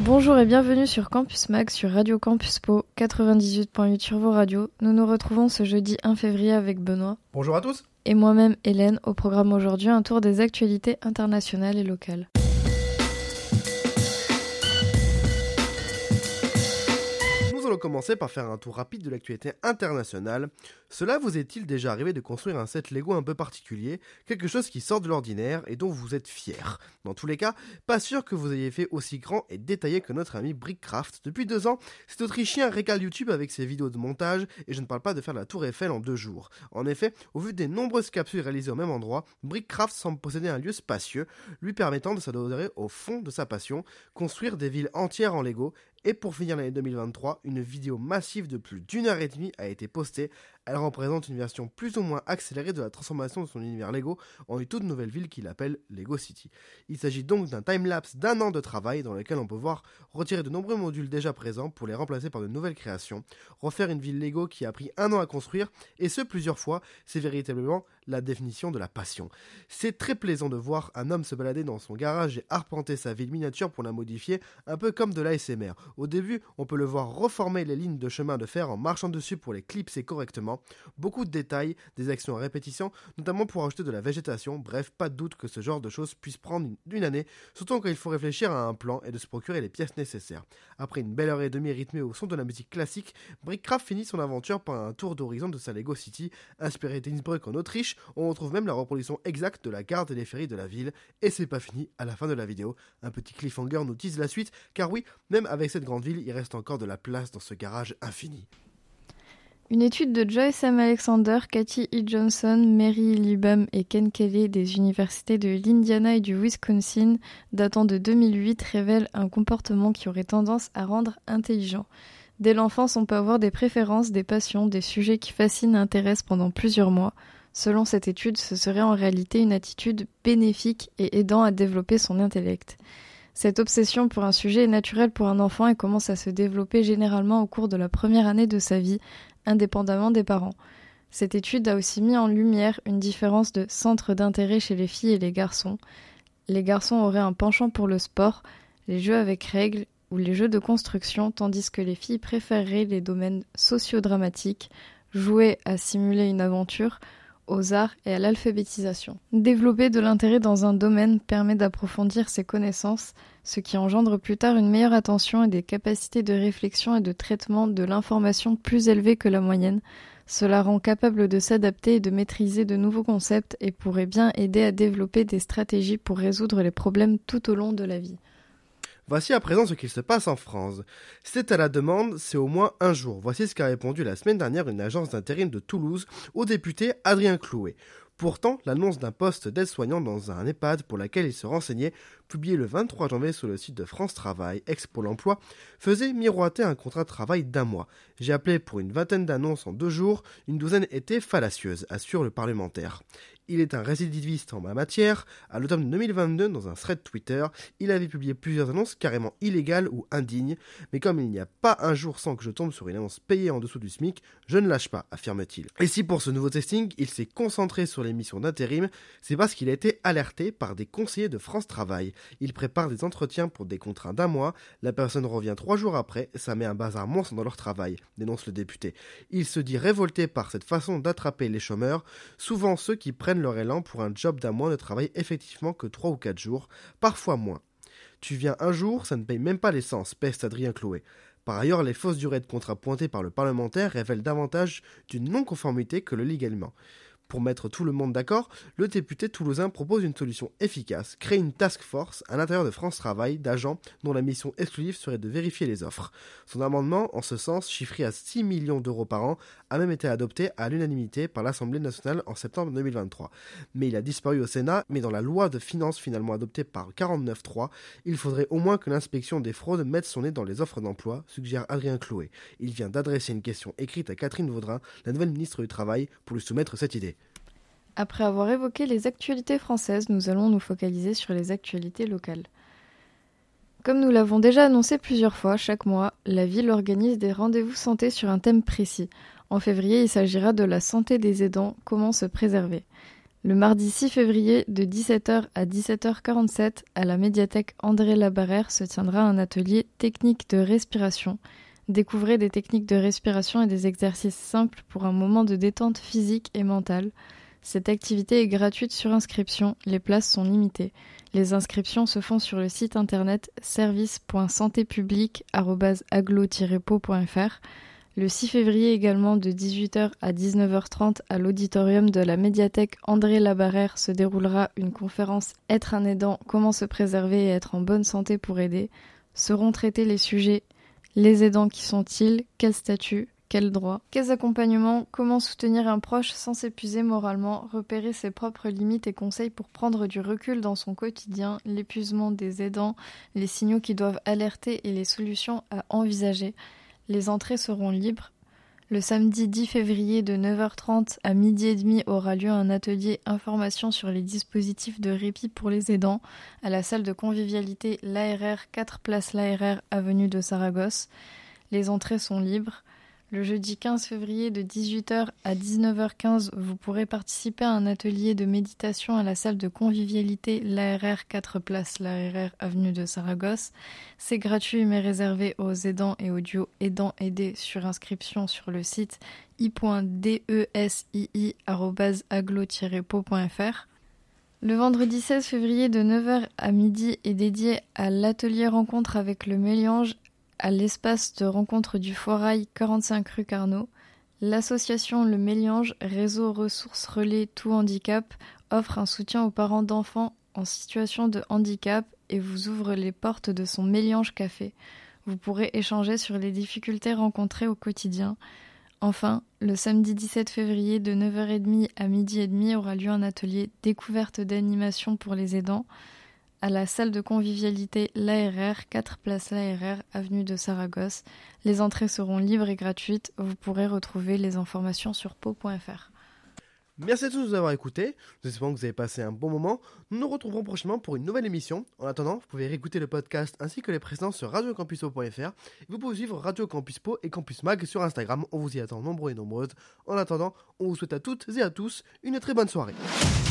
Bonjour et bienvenue sur Campus Mag sur Radio Campus Pau 98.8 sur vos radios. Nous nous retrouvons ce jeudi 1 février avec Benoît. Bonjour à tous. Et moi-même Hélène. Au programme aujourd'hui, un tour des actualités internationales et locales. Nous allons commencer par faire un tour rapide de l'actualité internationale. Cela vous est-il déjà arrivé de construire un set Lego un peu particulier, quelque chose qui sort de l'ordinaire et dont vous êtes fier? Dans tous les cas, pas sûr que vous ayez fait aussi grand et détaillé que notre ami Brickcraft. Depuis 2 ans, cet Autrichien régale YouTube avec ses vidéos de montage, et je ne parle pas de faire la tour Eiffel en 2 jours. En effet, au vu des nombreuses capsules réalisées au même endroit, Brickcraft semble posséder un lieu spacieux, lui permettant de s'adorer au fond de sa passion, construire des villes entières en Lego. Et pour finir l'année 2023, une vidéo massive de plus d'1h30 a été postée. Elle représente une version plus ou moins accélérée de la transformation de son univers Lego en une toute nouvelle ville qu'il appelle Lego City. Il s'agit donc d'un timelapse d'1 an de travail dans lequel on peut voir retirer de nombreux modules déjà présents pour les remplacer par de nouvelles créations, refaire une ville Lego qui a pris 1 an à construire, et ce plusieurs fois. C'est véritablement la définition de la passion. C'est très plaisant de voir un homme se balader dans son garage et arpenter sa ville miniature pour la modifier, un peu comme de l'ASMR. Au début, on peut le voir reformer les lignes de chemin de fer en marchant dessus pour les clipser correctement. Beaucoup de détails, des actions à répétition, notamment pour ajouter de la végétation. Bref, pas de doute que ce genre de choses puisse prendre une année, surtout quand il faut réfléchir à un plan et de se procurer les pièces nécessaires. Après une belle heure et demie rythmée au son de la musique classique, Brickcraft finit son aventure par un tour d'horizon de sa Lego City. Inspiré d'Innsbruck en Autriche, on retrouve même la reproduction exacte de la gare et des ferries de la ville. Et c'est pas fini à la fin de la vidéo. Un petit cliffhanger nous tease la suite, car oui, même avec cette grande ville, il reste encore de la place dans ce garage infini. Une étude de Joyce M. Alexander, Cathy E. Johnson, Mary Libam et Ken Kelly des universités de l'Indiana et du Wisconsin, datant de 2008, révèle un comportement qui aurait tendance à rendre intelligent. Dès l'enfance, on peut avoir des préférences, des passions, des sujets qui fascinent et intéressent pendant plusieurs mois. Selon cette étude, ce serait en réalité une attitude bénéfique et aidant à développer son intellect. Cette obsession pour un sujet est naturelle pour un enfant et commence à se développer généralement au cours de la première année de sa vie, indépendamment des parents. Cette étude a aussi mis en lumière une différence de centre d'intérêt chez les filles et les garçons. Les garçons auraient un penchant pour le sport, les jeux avec règles ou les jeux de construction, tandis que les filles préféreraient les domaines sociodramatiques, jouer à simuler une aventure, aux arts et à l'alphabétisation. Développer de l'intérêt dans un domaine permet d'approfondir ses connaissances, ce qui engendre plus tard une meilleure attention et des capacités de réflexion et de traitement de l'information plus élevées que la moyenne. Cela rend capable de s'adapter et de maîtriser de nouveaux concepts et pourrait bien aider à développer des stratégies pour résoudre les problèmes tout au long de la vie. Voici à présent ce qu'il se passe en France. C'est à la demande, c'est au moins un jour. Voici ce qu'a répondu la semaine dernière une agence d'intérim de Toulouse au député Adrien Clouet. Pourtant, l'annonce d'un poste d'aide-soignant dans un EHPAD pour laquelle il se renseignait, publié le 23 janvier sur le site de France Travail, ex-Pôle emploi, faisait miroiter un contrat de travail d'1 mois. J'ai appelé pour une 20aine d'annonces en 2 jours, une douzaine étaient fallacieuses, assure le parlementaire. Il est un récidiviste en ma matière. À l'automne 2022, dans un thread Twitter, il avait publié plusieurs annonces carrément illégales ou indignes. Mais comme il n'y a pas un jour sans que je tombe sur une annonce payée en dessous du SMIC, je ne lâche pas, affirme-t-il. Et si pour ce nouveau testing, il s'est concentré sur les missions d'intérim, c'est parce qu'il a été alerté par des conseillers de France Travail. Il prépare des entretiens pour des contrats d'1 mois. La personne revient 3 jours après. Ça met un bazar monstre dans leur travail, dénonce le député. Il se dit révolté par cette façon d'attraper les chômeurs, souvent ceux qui prennent leur élan pour un job d'1 mois ne travaillent effectivement que 3 ou 4 jours, parfois moins. Tu viens un jour, ça ne paye même pas l'essence, peste Adrien Clouet. Par ailleurs, les fausses durées de contrat pointées par le parlementaire révèlent davantage d'une non-conformité que le légalement. Pour mettre tout le monde d'accord, le député toulousain propose une solution efficace, créer une task force à l'intérieur de France Travail d'agents dont la mission exclusive serait de vérifier les offres. Son amendement, en ce sens, chiffré à 6 millions d'euros par an, a même été adopté à l'unanimité par l'Assemblée nationale en septembre 2023. Mais il a disparu au Sénat, mais dans la loi de finances finalement adoptée par 49.3, il faudrait au moins que l'inspection des fraudes mette son nez dans les offres d'emploi, suggère Adrien Clouet. Il vient d'adresser une question écrite à Catherine Vaudrin, la nouvelle ministre du Travail, pour lui soumettre cette idée. Après avoir évoqué les actualités françaises, nous allons nous focaliser sur les actualités locales. Comme nous l'avons déjà annoncé plusieurs fois, chaque mois, la ville organise des rendez-vous santé sur un thème précis. En février, il s'agira de la santé des aidants, comment se préserver. Le mardi 6 février, de 17h à 17h47, à la médiathèque André Labarrère se tiendra un atelier technique de respiration. Découvrez des techniques de respiration et des exercices simples pour un moment de détente physique et mentale. Cette activité est gratuite sur inscription, les places sont limitées. Les inscriptions se font sur le site internet service.santépublique@aglo-po.fr. Le 6 février également, de 18h à 19h30, à l'auditorium de la médiathèque André Labarrère se déroulera une conférence « Être un aidant, comment se préserver et être en bonne santé pour aider ». Seront traités les sujets « Les aidants, qui sont-ils ? Quel statut ? Quels droits ? Quels accompagnements ? Comment soutenir un proche sans s'épuiser moralement ? Repérer ses propres limites et conseils pour prendre du recul dans son quotidien, l'épuisement des aidants, les signaux qui doivent alerter et les solutions à envisager. Les entrées seront libres. Le samedi 10 février de 9h30 à 12h30 aura lieu un atelier information sur les dispositifs de répit pour les aidants à la salle de convivialité l'ARR 4 place l'ARR avenue de Saragosse. Les entrées sont libres. Le jeudi 15 février de 18h à 19h15, vous pourrez participer à un atelier de méditation à la salle de convivialité l'ARR 4 place l'ARR avenue de Saragosse. C'est gratuit mais réservé aux aidants et aux duos aidants-aidés sur inscription sur le site i.desii@aglo-po.fr. Le vendredi 16 février de 9h à midi est dédié à l'atelier rencontre avec le Méliange à l'espace de rencontre du Foirail 45 rue Carnot. L'association Le Méliange, réseau ressources relais tout handicap, offre un soutien aux parents d'enfants en situation de handicap et vous ouvre les portes de son Méliange Café. Vous pourrez échanger sur les difficultés rencontrées au quotidien. Enfin, le samedi 17 février de 9h30 à 12h30 aura lieu un atelier découverte d'animation pour les aidants à la salle de convivialité l'ARR 4 place l'ARR avenue de Saragosse. Les entrées seront libres et gratuites. Vous pourrez retrouver les informations sur po.fr. Merci à tous de nous avoir écoutés. Nous espérons que vous avez passé un bon moment. Nous nous retrouverons prochainement pour une nouvelle émission. En attendant, vous pouvez réécouter le podcast ainsi que les précédents sur radiocampuspo.fr. Vous pouvez suivre Radio Campus Po et Campus Mag sur Instagram. On vous y attend nombreux et nombreuses. En attendant, on vous souhaite à toutes et à tous une très bonne soirée.